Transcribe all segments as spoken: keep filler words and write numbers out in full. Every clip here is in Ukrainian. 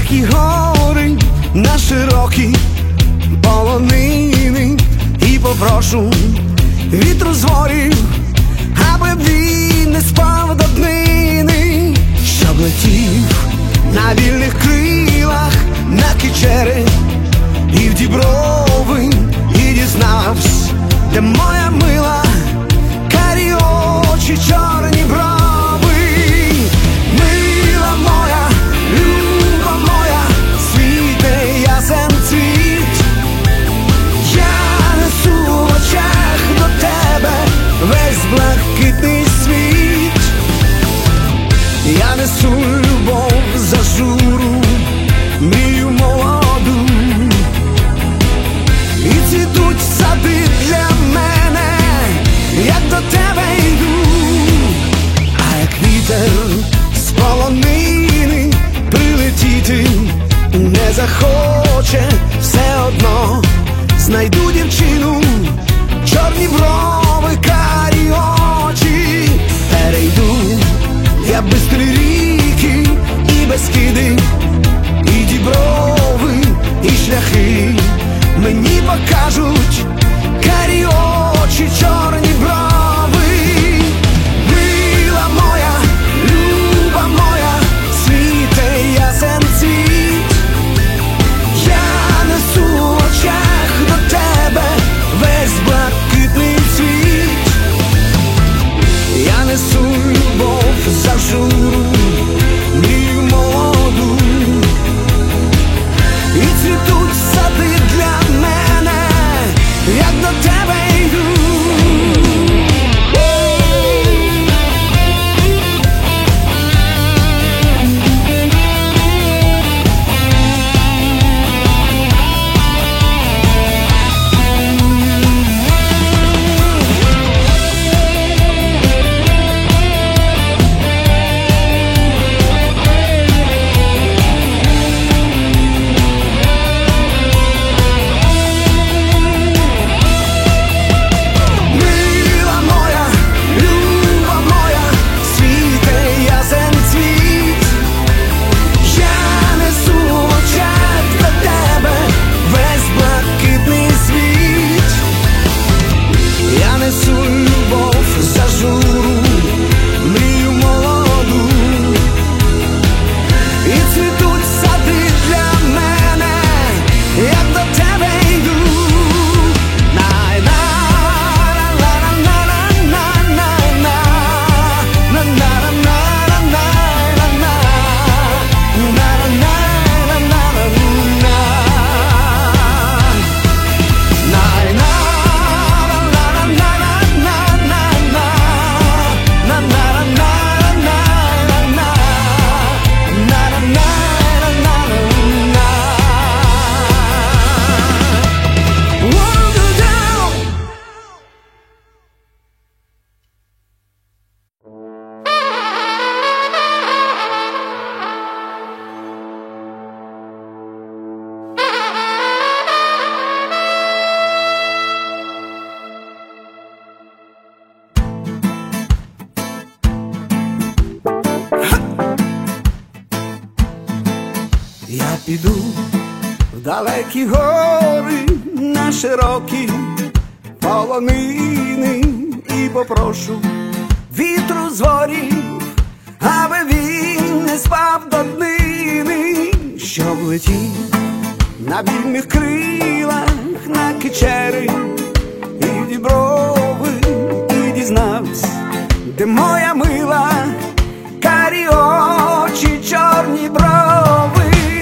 далекі гори, на широкі полонини, і попрошу вітру з ворів, аби він не спав до днини, щоб летів на вільних крилах, на Кичери і в Діброви, і дізнавсь, де моя мила, карі очі, чорні брови. Мила моя, люба моя, світе ясен цвіт, я несу в очах до тебе весь блакитний світ. Я несу любов, зажуру, мрію молоду, і цвітуть сади для мене, як до тебе йду. А як вітер з полонини прилетіти не захоче, все одно знайду дівчину, чорні брови, карі очі. Перейду я бистрі ріки і безкиди, і Діброви, і шляхи мені покажуть карі очі, чорні брови. Мила моя, люба моя, світе ясен цвіт, я несу в очах до тебе весь блакитний світ. Я несу любов, зажуру, мрію молоду, і цвітуть сади для мене, як до тебе йду. Я піду в далекі гори, на широкі полонини, і попрошу вітру з ворів, аби він не спав до днини, щоб летів на вільних крилах, на Кичери і в Діброви, і дізнавсь, де моя мила, карі очі, чорні брови.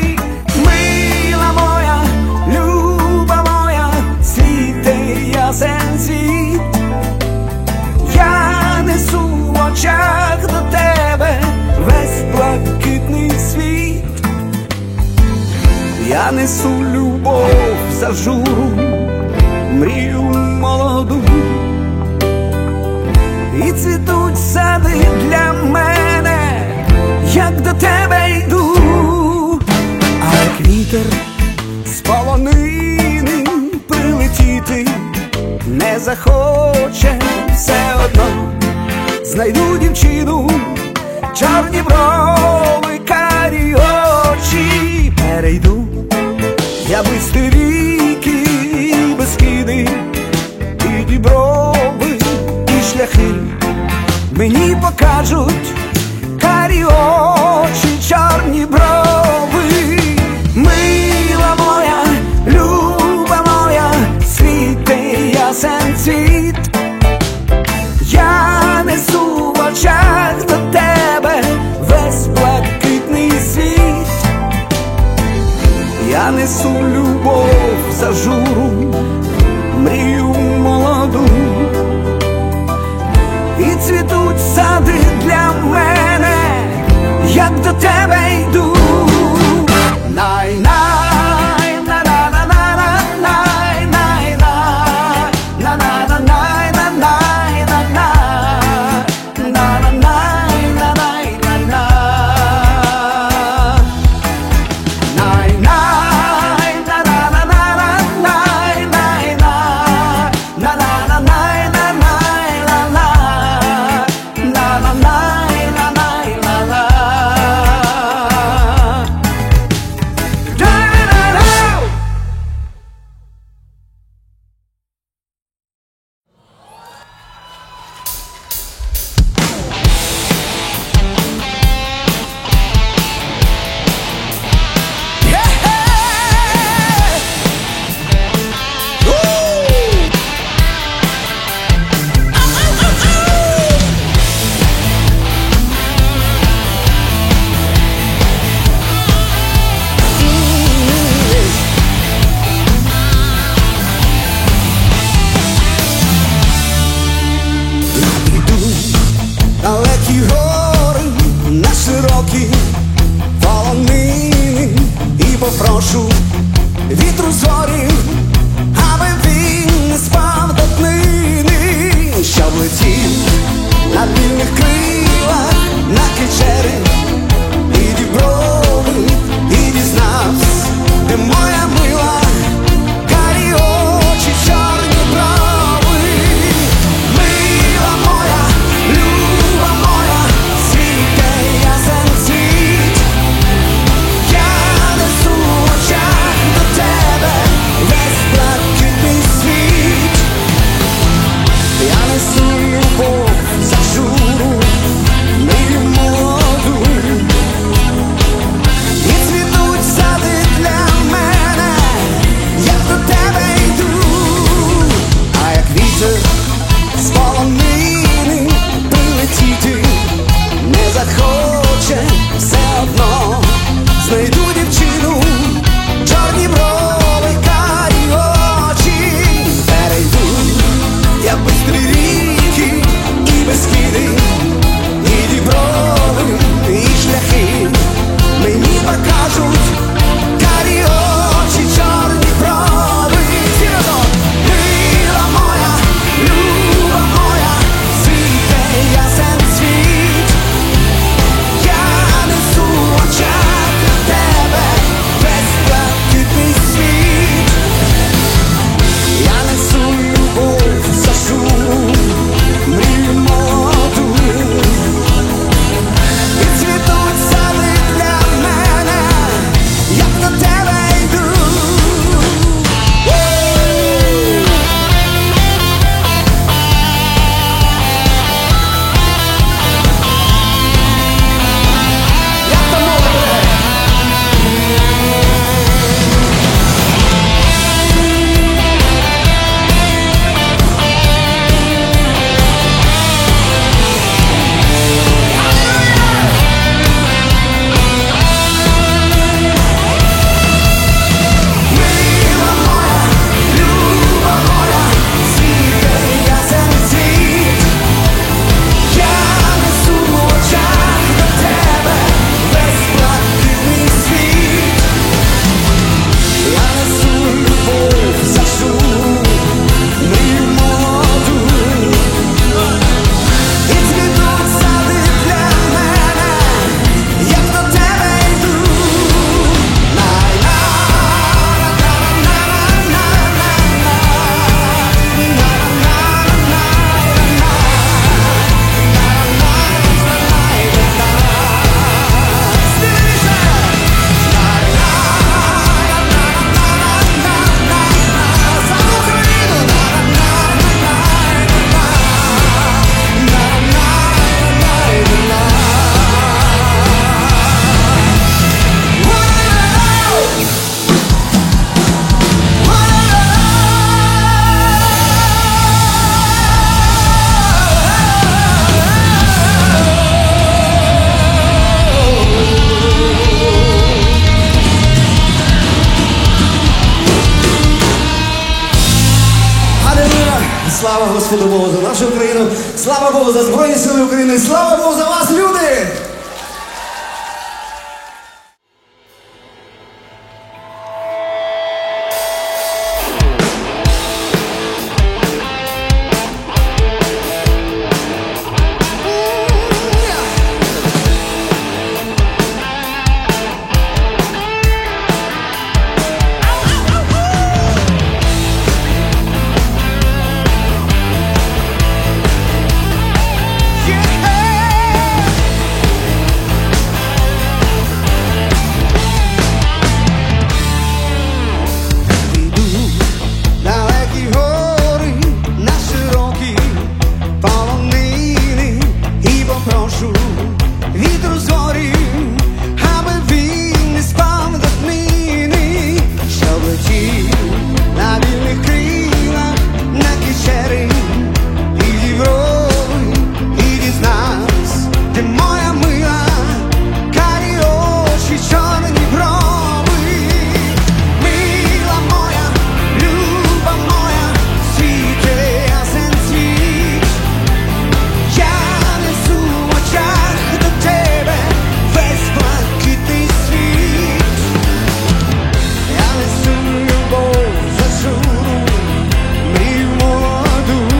Мила моя, люба моя, світе ясен цвіт, я несу в очах до тебе весь блакитний світ. Я несу любов, зажуру, мрію молоду, і цвітуть сади для мене, як до тебе йду. А як вітер з полонини прилетіти не захоче, все одно знайду дівчину, чорні брови, карі очі. перейду я бистрі ріки, безкиди, і діброви, і шляхи. Мені покажуть карі очі, чорні брови. Мила моя, люба моя, світи ясен цвіт. Я несу в очах до тебе весь блакитний світ. Я несу любов за журу, мрію молоду, і цвітуть сади для Слава Господу Богу за нашу Україну, слава Богу за Збройні Сили України, слава Богу за вас, люди! Вітру зорі, аби він не спав до днини, щоб летів на вільних крилах, на кишері і Європи, і дізнався, де моя мила, карі очі, чорні брови. Мила моя, люба моя, світе ясен світ, я несу в очах до тебе весь блакитний світ. Я несу любов зажуру, мрію молоду,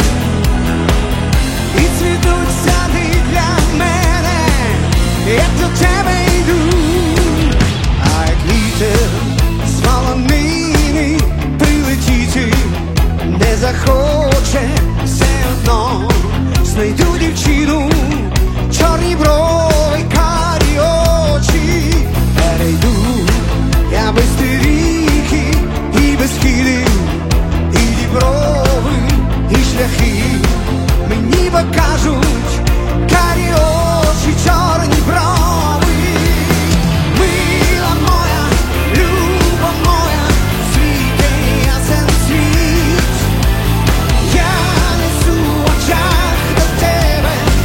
і цвітуть сади для мене, як до тебе йду. А як вітер з полонини прилетіти не захоче, все одно знайду дівчину, чорні брови, карі очі. Перейду я без ріки і без хіди, і діброви, і шляхи мені покажуть карі очі, чорні брови. Мила моя, люба моя, світе ясен світ, я несу в очах до тебе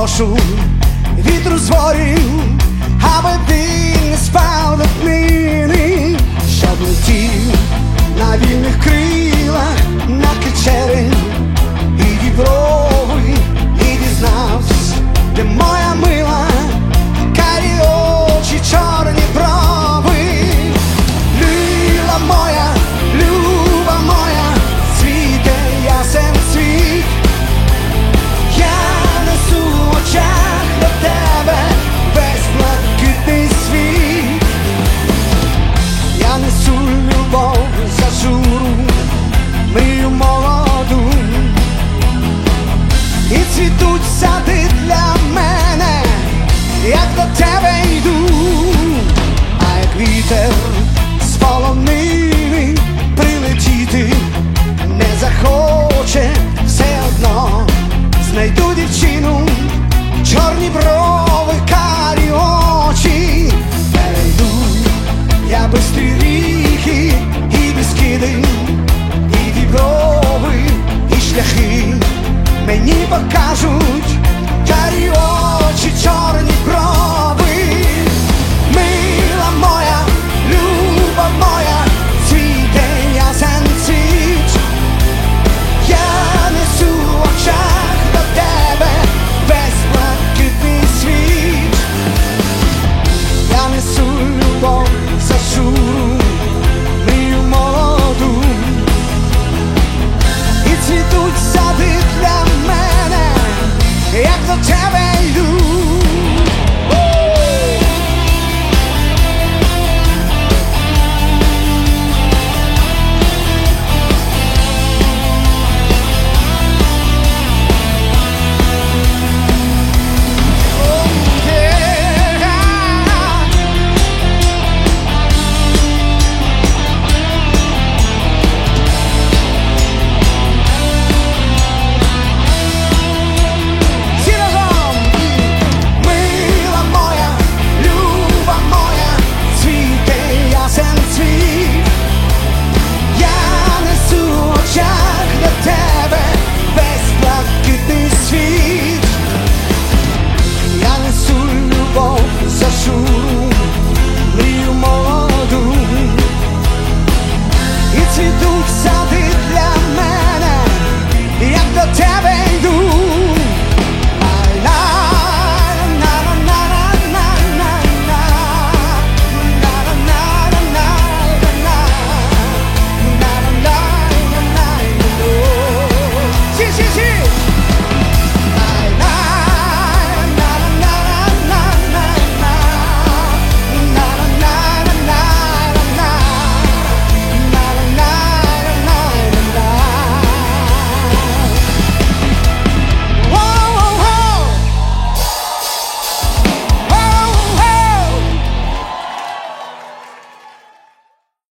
прошу вітру з ворів, аби він не спав до днини, щоб летів на вільних крилах на Кичерин і Діброви, і дізнавсь, де моя мила, карі очі, чорні брови. Лила моя, люба моя, світе ясен світ, я несу в очах до тебе весь блакитний світ. Я несу любов за журу, мрію молоду, і цвітуть сади для мене, як до тебе йду. А як вітер з полонини прилетіти не захоче, все одно знайду дівчину, чорні брови.